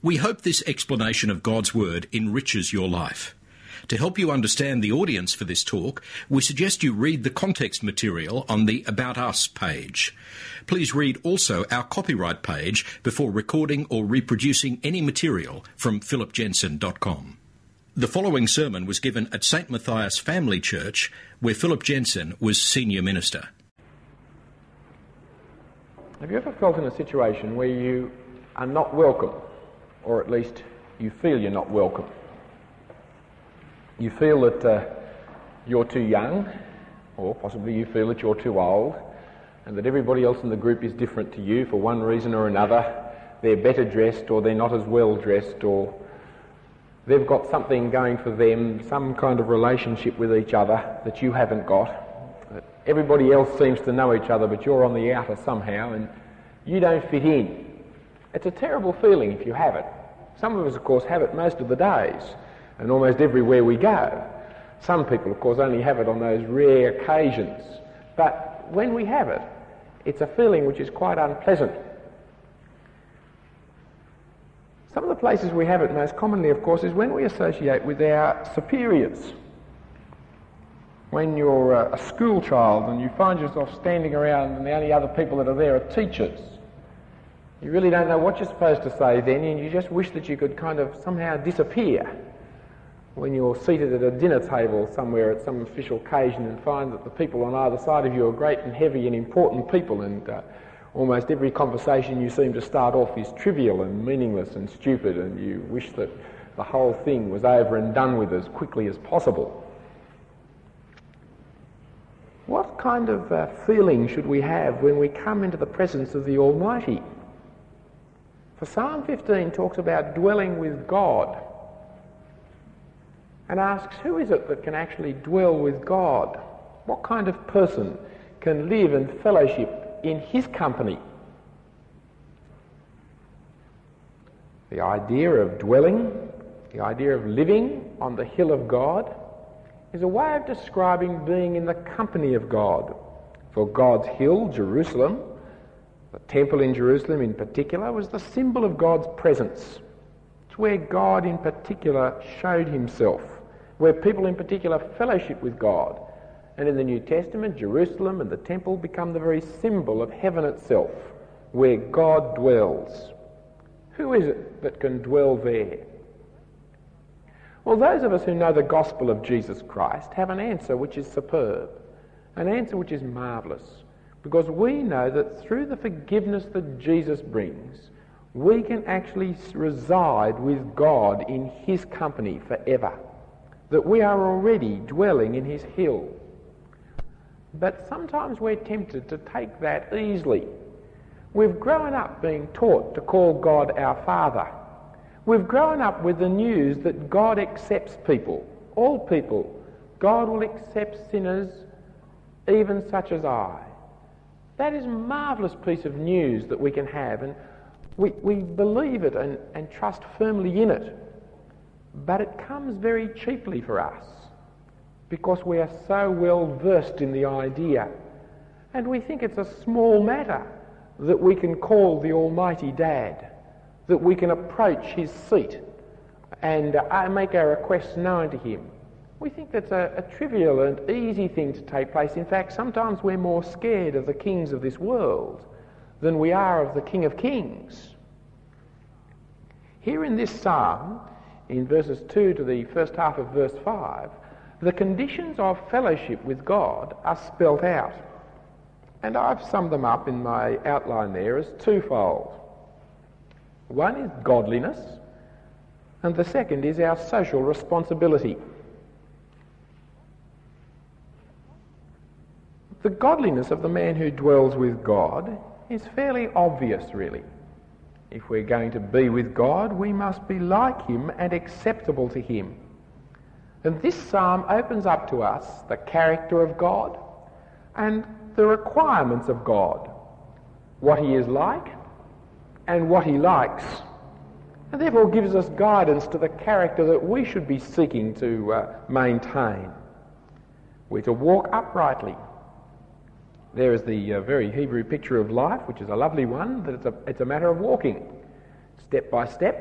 We hope this explanation of God's Word enriches your life. To help you understand the audience for this talk, we suggest you read the context material on the About Us page. Please read also our copyright page before recording or reproducing any material from philipjensen.com. The following sermon was given at St. Matthias Family Church, where Philip Jensen was senior minister. Have you ever felt in a situation where you are not welcome, or at least you feel you're not welcome? You feel that you're too young, or possibly you feel that you're too old, and that everybody else in the group is different to you for one reason or another. They're better dressed, or they're not as well dressed, or they've got something going for them, some kind of relationship with each other that you haven't got. Everybody else seems to know each other, but you're on the outer somehow, and you don't fit in. It's a terrible feeling if you have it. Some of us, of course, have it most of the days, and almost everywhere we go. Some people, of course, only have it on those rare occasions. But when we have it, it's a feeling which is quite unpleasant. Some of the places we have it most commonly, of course, is when we associate with our superiors. When you're a school child and you find yourself standing around and the only other people that are there are teachers, you really don't know what you're supposed to say then, and you just wish that you could kind of somehow disappear when you're seated at a dinner table somewhere at some official occasion and find that the people on either side of you are great and heavy and important people, and almost every conversation you seem to start off is trivial and meaningless and stupid, and you wish that the whole thing was over and done with as quickly as possible. What kind of feeling should we have when we come into the presence of the Almighty? For Psalm 15 talks about dwelling with God and asks, who is it that can actually dwell with God? What kind of person can live and fellowship in his company? The idea of dwelling, the idea of living on the hill of God, is a way of describing being in the company of God. For God's hill, Jerusalem, the temple in Jerusalem in particular, was the symbol of God's presence. It's where God in particular showed himself, where people in particular fellowship with God. And in the New Testament, Jerusalem and the temple become the very symbol of heaven itself, where God dwells. Who is it that can dwell there? Well, those of us who know the gospel of Jesus Christ have an answer which is superb, an answer which is marvellous, because we know that through the forgiveness that Jesus brings, we can actually reside with God in his company forever, that we are already dwelling in his hill. But sometimes we're tempted to take that easily. We've grown up being taught to call God our Father. We've grown up with the news that God accepts people, all people. God will accept sinners, even such as I. That is a marvellous piece of news that we can have, and we believe it and trust firmly in it. But it comes very cheaply for us, because we are so well versed in the idea, and we think it's a small matter that we can call the Almighty Dad, that we can approach his seat and make our requests known to him. We think that's a trivial and easy thing to take place. In fact, sometimes we're more scared of the kings of this world than we are of the King of Kings. Here in this psalm, in verses 2 to the first half of verse 5, the conditions of fellowship with God are spelt out. And I've summed them up in my outline there as twofold. One is godliness, and the second is our social responsibility. The godliness of the man who dwells with God is fairly obvious, really. If we're going to be with God, we must be like him and acceptable to him. And this psalm opens up to us the character of God and the requirements of God, what he is like and what he likes, and therefore gives us guidance to the character that we should be seeking to maintain. We're to walk uprightly. There is the very Hebrew picture of life, which is a lovely one, that it's a matter of walking, step by step,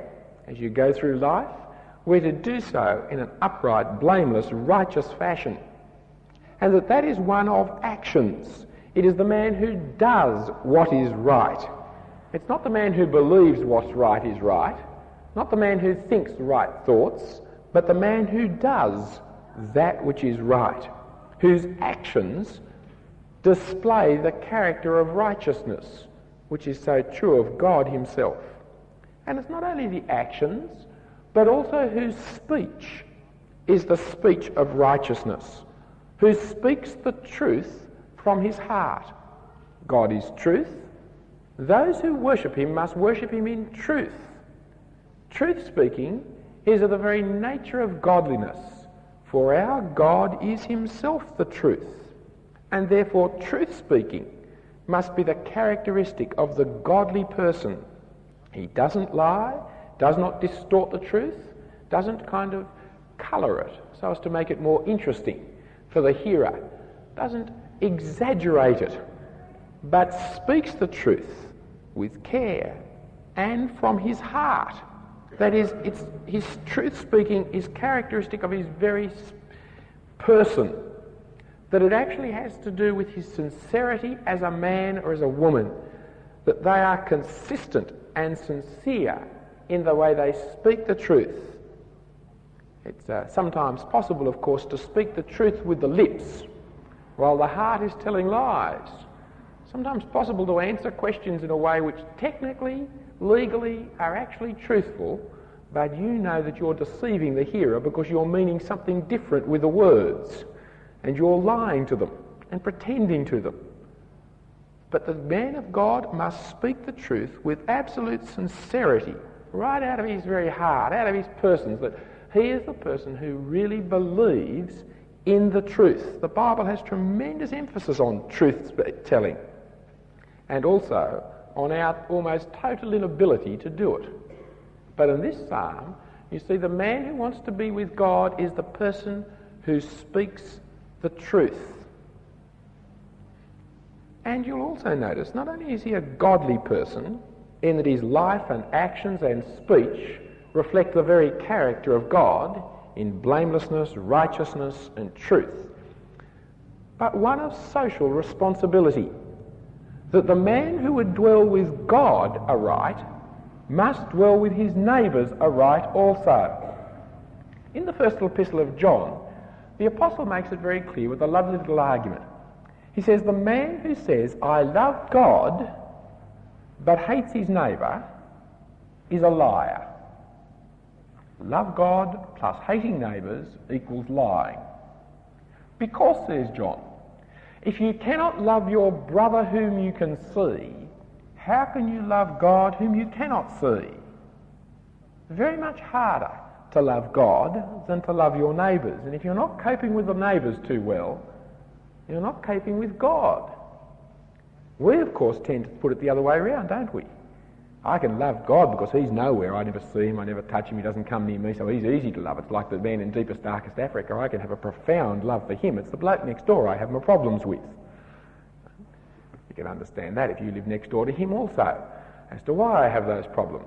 as you go through life, we're to do so in an upright, blameless, righteous fashion. And that is one of actions. It is the man who does what is right. It's not the man who believes what's right is right, not the man who thinks the right thoughts, but the man who does that which is right, whose actions display the character of righteousness, which is so true of God himself. And it's not only the actions, but also whose speech is the speech of righteousness, who speaks the truth from his heart. God is truth. Those who worship him must worship him in truth. Truth speaking is of the very nature of godliness, for our God is himself the truth, and therefore truth speaking must be the characteristic of the godly person. He doesn't lie, does not distort the truth, doesn't kind of colour it so as to make it more interesting for the hearer, doesn't exaggerate it, but speaks the truth with care and from his heart. That is, his truth speaking is characteristic of his very person, that it actually has to do with his sincerity as a man or as a woman, that they are consistent and sincere in the way they speak the truth. It's sometimes possible, of course, to speak the truth with the lips while the heart is telling lies. Sometimes possible to answer questions in a way which technically, legally are actually truthful, but you know that you're deceiving the hearer because you're meaning something different with the words, and you're lying to them and pretending to them. But the man of God must speak the truth with absolute sincerity, right out of his very heart, out of his person, that he is the person who really believes in the truth. The Bible has tremendous emphasis on truth telling, and also on our almost total inability to do it. But in this psalm, you see the man who wants to be with God is the person who speaks the truth. And you'll also notice, not only is he a godly person, in that his life and actions and speech reflect the very character of God in blamelessness, righteousness and truth, but one of social responsibility, that the man who would dwell with God aright must dwell with his neighbours aright also. In the first epistle of John, the apostle makes it very clear with a lovely little argument. He says, the man who says, I love God, but hates his neighbour, is a liar. Love God plus hating neighbours equals lying. Because, says John, if you cannot love your brother whom you can see, how can you love God whom you cannot see? Very much harder to love God than to love your neighbours. And if you're not coping with the neighbours too well, you're not coping with God. We, of course, tend to put it the other way around, don't we? I can love God because he's nowhere. I never see him, I never touch him, he doesn't come near me, so he's easy to love. It's like the man in deepest, darkest Africa. I can have a profound love for him. It's the bloke next door I have my problems with. You can understand that if you live next door to him also, as to why I have those problems.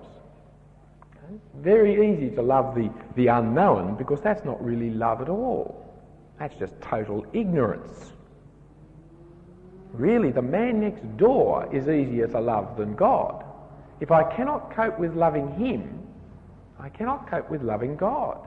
Very easy to love the unknown, because that's not really love at all. That's just total ignorance. Really, the man next door is easier to love than God. If I cannot cope with loving him, I cannot cope with loving God.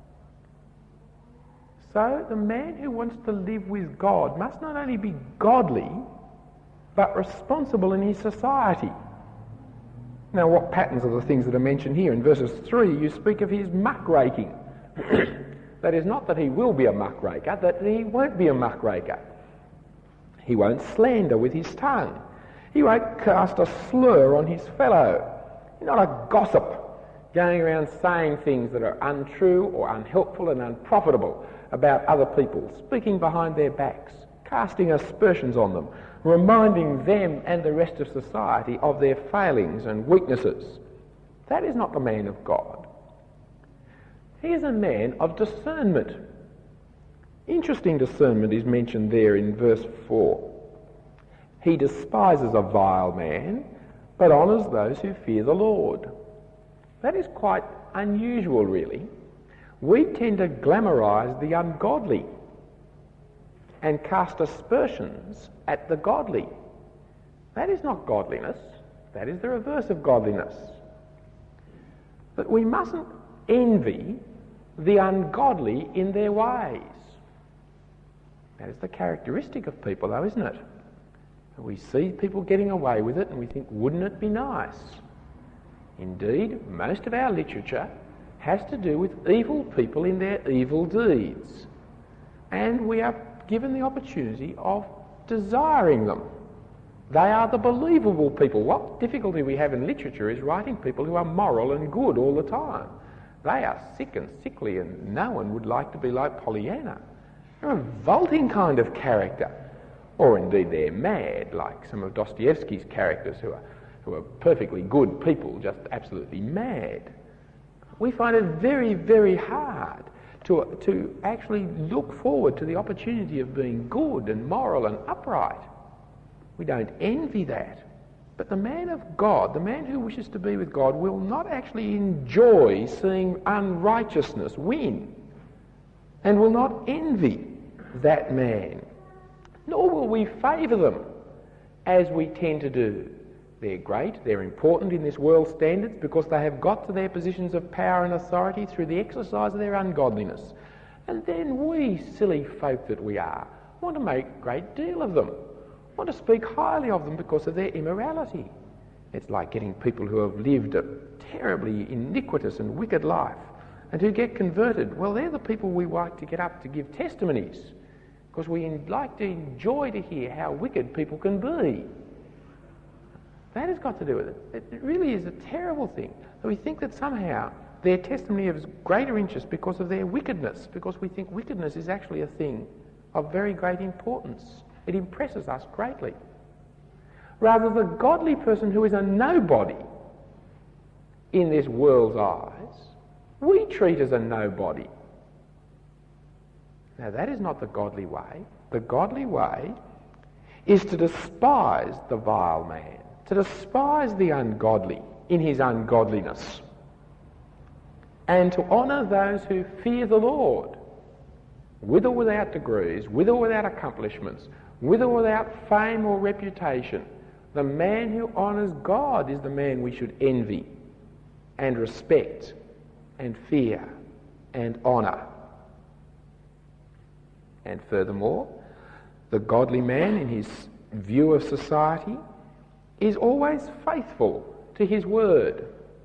So the man who wants to live with God must not only be godly, but responsible in his society. Now, what patterns are the things that are mentioned here? In verses 3, you speak of his muckraking. That is not that he will be a muckraker, that he won't be a muckraker. He won't slander with his tongue. He won't cast a slur on his fellow. He's not a gossip going around saying things that are untrue or unhelpful and unprofitable about other people, speaking behind their backs, casting aspersions on them, reminding them and the rest of society of their failings and weaknesses. That is not the man of God. He is a man of discernment. Interesting discernment is mentioned there in verse 4. He despises a vile man, but honours those who fear the Lord. That is quite unusual, really. We tend to glamorise the ungodly and cast aspersions at the godly. That is not godliness. That is the reverse of godliness. But we mustn't envy the ungodly in their ways. That is the characteristic of people, though, isn't it? We see people getting away with it and we think, wouldn't it be nice? Indeed, most of our literature has to do with evil people in their evil deeds. And we are given the opportunity of desiring them. They are the believable people. What difficulty we have in literature is writing people who are moral and good all the time. They are sick and sickly, and no one would like to be like Pollyanna. They're a revolting kind of character. Or indeed they're mad, like some of Dostoevsky's characters who are perfectly good people, just absolutely mad. We find it very, very hard to actually look forward to the opportunity of being good and moral and upright. We don't envy that. But the man of God, the man who wishes to be with God, will not actually enjoy seeing unrighteousness win, and will not envy that man. Nor will we favour them, as we tend to do. They're great, they're important in this world's standards because they have got to their positions of power and authority through the exercise of their ungodliness. And then we, silly folk that we are, want to make a great deal of them, want to speak highly of them because of their immorality. It's like getting people who have lived a terribly iniquitous and wicked life and who get converted. Well, they're the people we like to get up to give testimonies, because we like to enjoy to hear how wicked people can be. That has got to do with it. It really is a terrible thing. We think that somehow their testimony is of greater interest because of their wickedness, because we think wickedness is actually a thing of very great importance. It impresses us greatly. Rather, the godly person who is a nobody in this world's eyes, we treat as a nobody. Now, that is not the godly way. The godly way is to despise the vile man, to despise the ungodly in his ungodliness, and to honour those who fear the Lord, with or without degrees, with or without accomplishments, with or without fame or reputation. The man who honours God is the man we should envy and respect and fear and honour. And furthermore, the godly man in his view of society is always faithful to his word.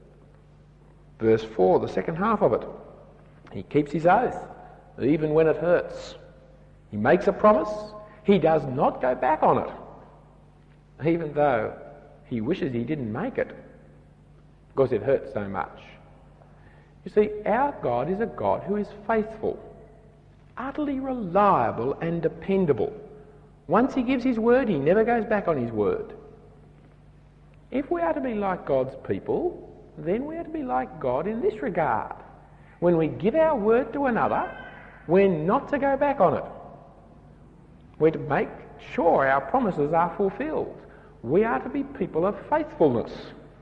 Verse 4, the second half of it. He keeps his oath, even when it hurts. He makes a promise, he does not go back on it, even though he wishes he didn't make it, because it hurts so much. You see, our God is a God who is faithful, utterly reliable and dependable. Once he gives his word, he never goes back on his word. If we are to be like God's people, then we are to be like God in this regard. When we give our word to another, we're not to go back on it. We're to make sure our promises are fulfilled. We are to be people of faithfulness.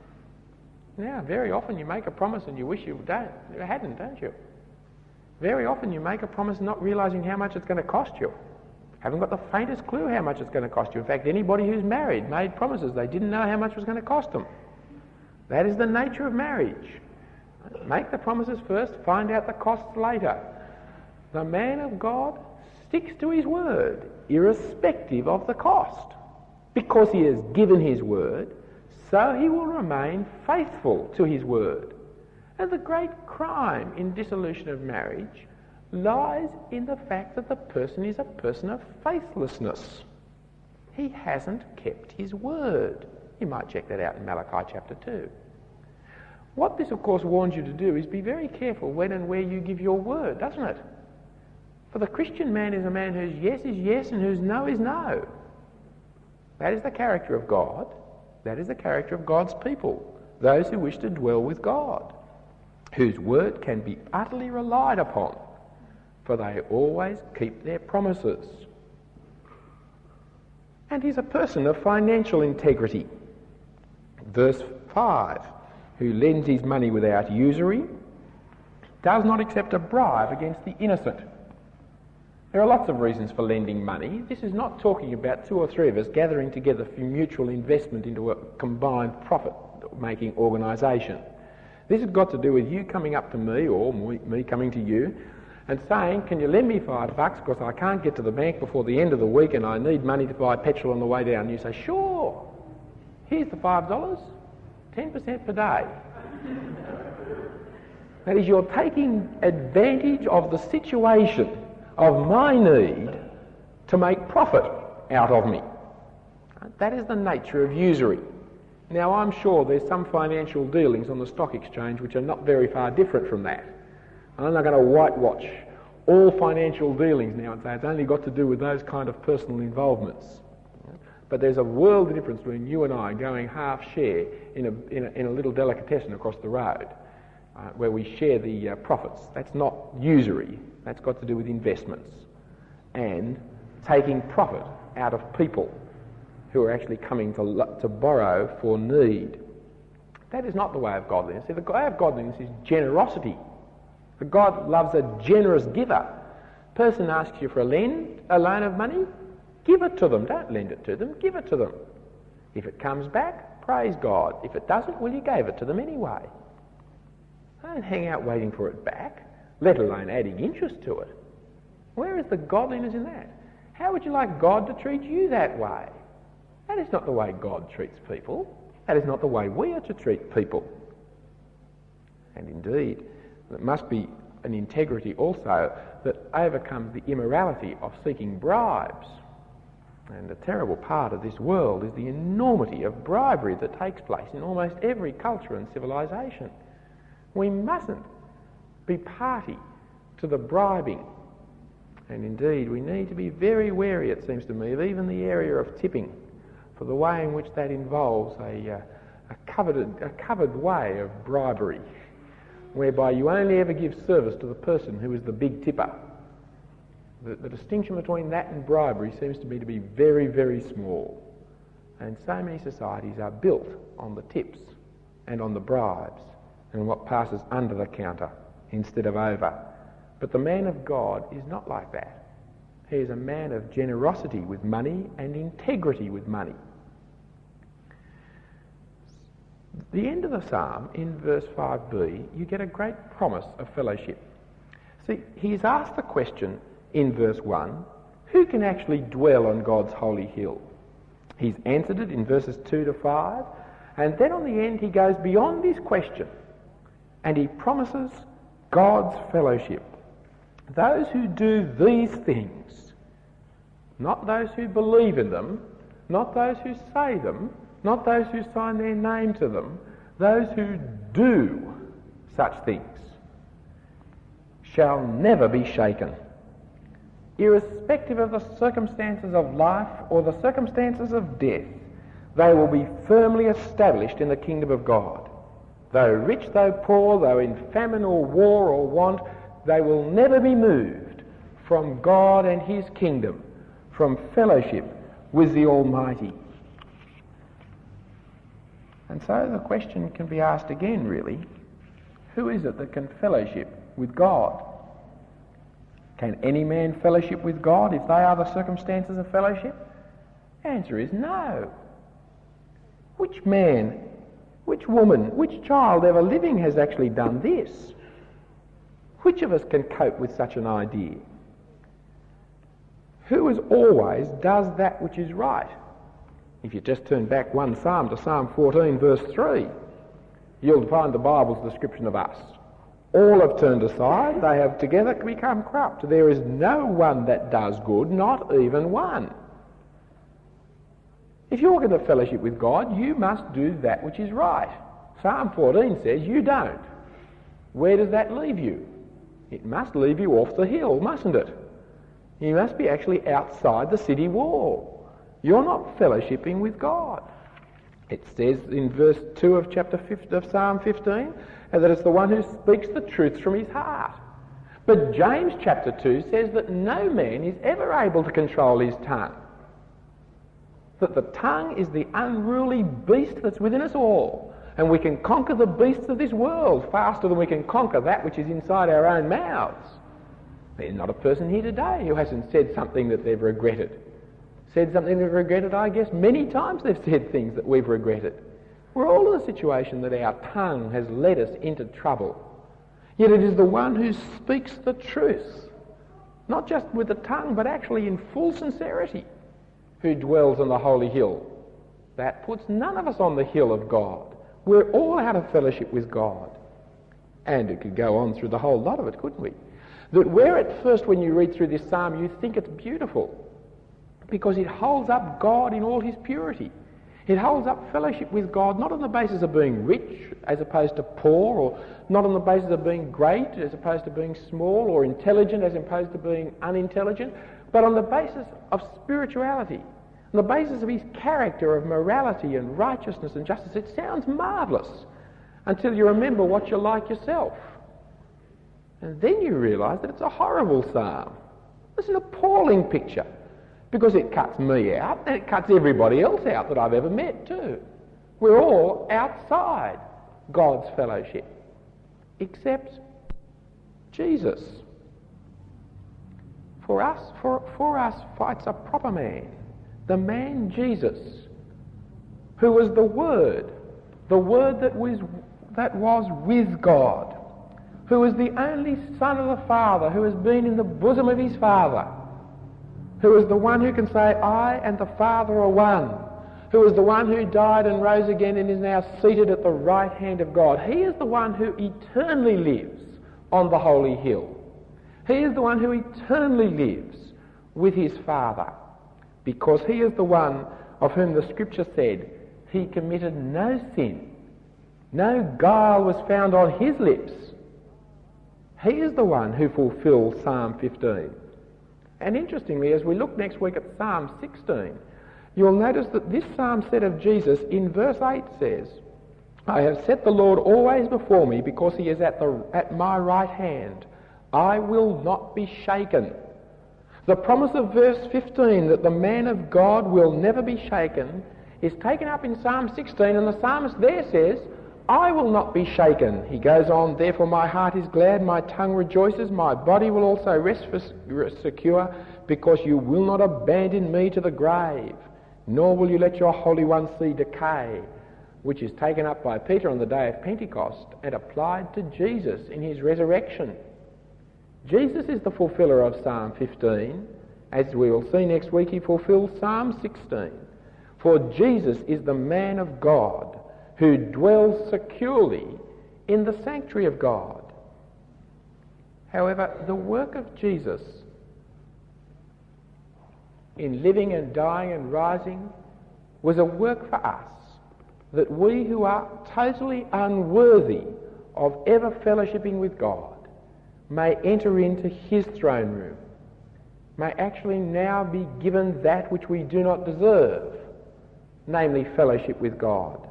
Now, very often you make a promise and you wish you hadn't, don't you? Very often you make a promise not realising how much it's going to cost you. Haven't got the faintest clue how much it's going to cost you. In fact, anybody who's married made promises they didn't know how much it was going to cost them. That is the nature of marriage. Make the promises first, find out the costs later. The man of God sticks to his word, irrespective of the cost. Because he has given his word, so he will remain faithful to his word. And the great crime in dissolution of marriage lies in the fact that the person is a person of faithlessness. He hasn't kept his word. You might check that out in Malachi chapter 2. What this, of course, warns you to do is be very careful when and where you give your word, doesn't it? For the Christian man is a man whose yes is yes and whose no is no. That is the character of God. That is the character of God's people, those who wish to dwell with God, whose word can be utterly relied upon, for they always keep their promises. And he's a person of financial integrity. Verse 5, who lends his money without usury, does not accept a bribe against the innocent. There are lots of reasons for lending money. This is not talking about two or three of us gathering together for mutual investment into a combined profit-making organisation. This has got to do with you coming up to me, or me coming to you, and saying, can you lend me $5 because I can't get to the bank before the end of the week and I need money to buy petrol on the way down. And you say, sure, here's the $5, 10% per day. That is, you're taking advantage of the situation of my need to make profit out of me. That is the nature of usury. Now, I'm sure there's some financial dealings on the stock exchange which are not very far different from that. I'm not going to whitewash all financial dealings now and say it's only got to do with those kind of personal involvements. But there's a world of difference between you and I going half share in a little delicatessen across the road where we share the profits. That's not usury. That's got to do with investments and taking profit out of people who are actually coming to borrow for need. That is not the way of godliness. See, the way of godliness is generosity. For God loves a generous giver. Person asks you for a loan of money, give it to them. Don't lend it to them, give it to them. If it comes back, praise God. If it doesn't, well, you gave it to them anyway. Don't hang out waiting for it back, let alone adding interest to it. Where is the godliness in that? How would you like God to treat you that way? That is not the way God treats people. That is not the way we are to treat people. And indeed, there must be an integrity also that overcomes the immorality of seeking bribes. And a terrible part of this world is the enormity of bribery that takes place in almost every culture and civilization. We mustn't be party to the bribing. And indeed, we need to be very wary, it seems to me, of even the area of tipping, for the way in which that involves a covered way of bribery, whereby you only ever give service to the person who is the big tipper. The distinction between that and bribery seems to me to be very, very small. And so many societies are built on the tips and on the bribes and what passes under the counter instead of over. But the man of God is not like that. He is a man of generosity with money and integrity with money. The end of the psalm, in verse 5b, you get a great promise of fellowship. See, he's asked the question in verse 1, who can actually dwell on God's holy hill? He's answered it in verses 2 to 5, and then on the end he goes beyond his question, and he promises God's fellowship. Those who do these things, not those who believe in them, not those who say them, not those who sign their name to them, those who do such things shall never be shaken. Irrespective of the circumstances of life or the circumstances of death, they will be firmly established in the kingdom of God. Though rich, though poor, though in famine or war or want, they will never be moved from God and his kingdom, from fellowship with the Almighty. And so the question can be asked again, really, who is it that can fellowship with God? Can any man fellowship with God if they are the circumstances of fellowship? The answer is no. Which man, which woman, which child ever living has actually done this? Which of us can cope with such an idea? Who as always does that which is right? If you just turn back one psalm to Psalm 14 verse 3, you'll find the Bible's description of us. All have turned aside, they have together become corrupt. There is no one that does good, not even one. If you're going to fellowship with God, you must do that which is right. Psalm 14 says you don't. Where does that leave you? It must leave you off the hill, mustn't it? You must be actually outside the city wall. You're not fellowshipping with God. It says in verse 2 of Psalm 15 that it's the one who speaks the truth from his heart. But James chapter 2 says that no man is ever able to control his tongue. That the tongue is the unruly beast that's within us all. And we can conquer the beasts of this world faster than we can conquer that which is inside our own mouths. There's not a person here today who hasn't said something that they've regretted. Said something they've regretted, I guess many times they've said things that we've regretted. We're all in a situation that our tongue has led us into trouble. Yet it is the one who speaks the truth, not just with the tongue, but actually in full sincerity, who dwells on the holy hill. That puts none of us on the hill of God. We're all out of fellowship with God. And it could go on through the whole lot of it, couldn't we? That where at first when you read through this psalm you think it's beautiful, because it holds up God in all his purity. It holds up fellowship with God not on the basis of being rich as opposed to poor, or not on the basis of being great as opposed to being small, or intelligent as opposed to being unintelligent, but on the basis of spirituality, on the basis of his character of morality and righteousness and justice. It sounds marvellous until you remember what you're like yourself. And then you realise that it's a horrible psalm. It's an appalling picture, because it cuts me out and it cuts everybody else out that I've ever met too. We're all outside God's fellowship, except Jesus. For us fights a proper man, the man Jesus, who was the Word that was with God, who is the only Son of the Father, who has been in the bosom of his Father, who is the one who can say, I and the Father are one, who is the one who died and rose again and is now seated at the right hand of God. He is the one who eternally lives on the holy hill. He is the one who eternally lives with his Father, because he is the one of whom the Scripture said, he committed no sin, no guile was found on his lips. He is the one who fulfills Psalm 15. And interestingly, as we look next week at Psalm 16, you'll notice that this psalm said of Jesus in verse 8 says, I have set the Lord always before me, because he is at my right hand. I will not be shaken. The promise of verse 15 that the man of God will never be shaken is taken up in Psalm 16, and the psalmist there says, I will not be shaken. He goes on, therefore my heart is glad, my tongue rejoices, my body will also rest secure, because you will not abandon me to the grave, nor will you let your Holy One see decay, which is taken up by Peter on the day of Pentecost and applied to Jesus in his resurrection. Jesus is the fulfiller of Psalm 15. As we will see next week, he fulfills Psalm 16. For Jesus is the man of God who dwells securely in the sanctuary of God. However, the work of Jesus in living and dying and rising was a work for us, that we who are totally unworthy of ever fellowshipping with God may enter into his throne room, may actually now be given that which we do not deserve, namely fellowship with God.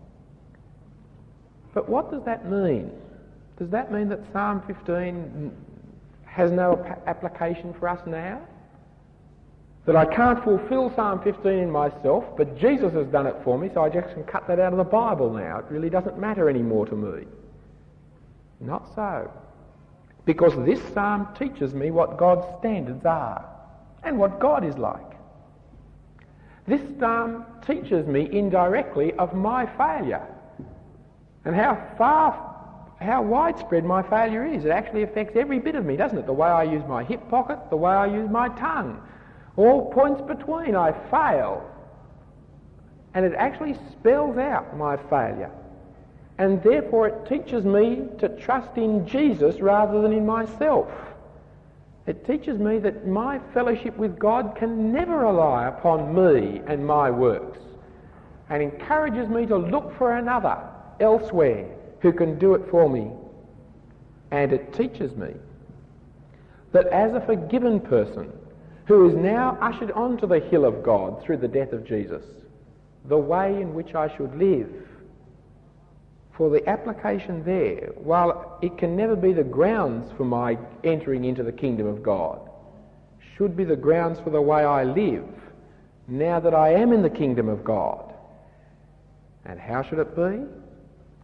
But what does that mean? Does that mean that Psalm 15 has no application for us now? That I can't fulfil Psalm 15 in myself, but Jesus has done it for me, so I just can cut that out of the Bible now. It really doesn't matter anymore to me. Not so. Because this psalm teaches me what God's standards are and what God is like. This psalm teaches me indirectly of my failure and how widespread my failure is. It actually affects every bit of me, doesn't it? The way I use my hip pocket, the way I use my tongue. All points between, I fail. And it actually spells out my failure. And therefore it teaches me to trust in Jesus rather than in myself. It teaches me that my fellowship with God can never rely upon me and my works, and encourages me to look for another elsewhere who can do it for me. And it teaches me that as a forgiven person who is now ushered onto the hill of God through the death of Jesus, the way in which I should live. For the application there, while it can never be the grounds for my entering into the kingdom of God, should be the grounds for the way I live now that I am in the kingdom of God. And how should it be?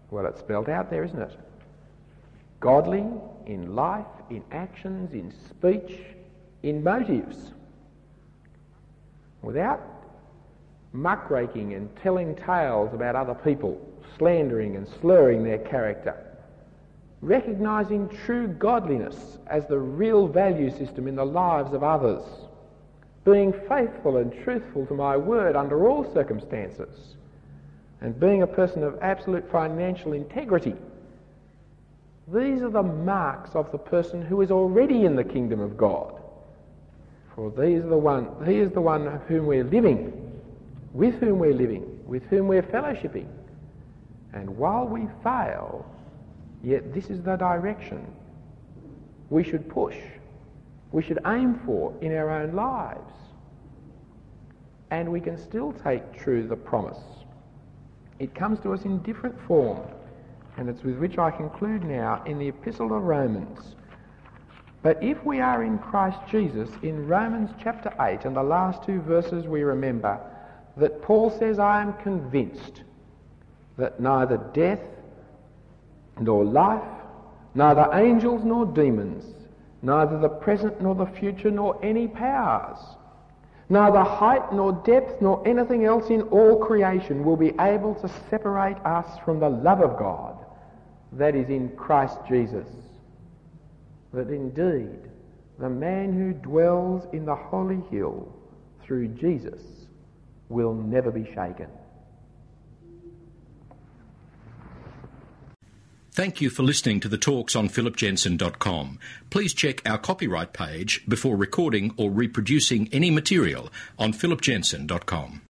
Well, it's spelled out there, isn't it? Godly in life, in actions, in speech, in motives. Without muckraking and telling tales about other people, slandering and slurring their character. Recognising true godliness as the real value system in the lives of others. Being faithful and truthful to my word under all circumstances. And being a person of absolute financial integrity. These are the marks of the person who is already in the kingdom of God. For he is the one of whom we're living, with whom we're living, with whom we're fellowshipping. And while we fail, yet this is the direction we should push, we should aim for in our own lives. And we can still take true the promise. It comes to us in different form, and it's with which I conclude now in the Epistle to Romans. But if we are in Christ Jesus, in Romans chapter 8 and the last two verses we remember that Paul says, I am convinced that neither death nor life, neither angels nor demons, neither the present nor the future nor any powers, neither height nor depth nor anything else in all creation will be able to separate us from the love of God that is in Christ Jesus. That indeed the man who dwells in the holy hill through Jesus will never be shaken. Thank you for listening to the talks on philipjensen.com. Please check our copyright page before recording or reproducing any material on philipjensen.com.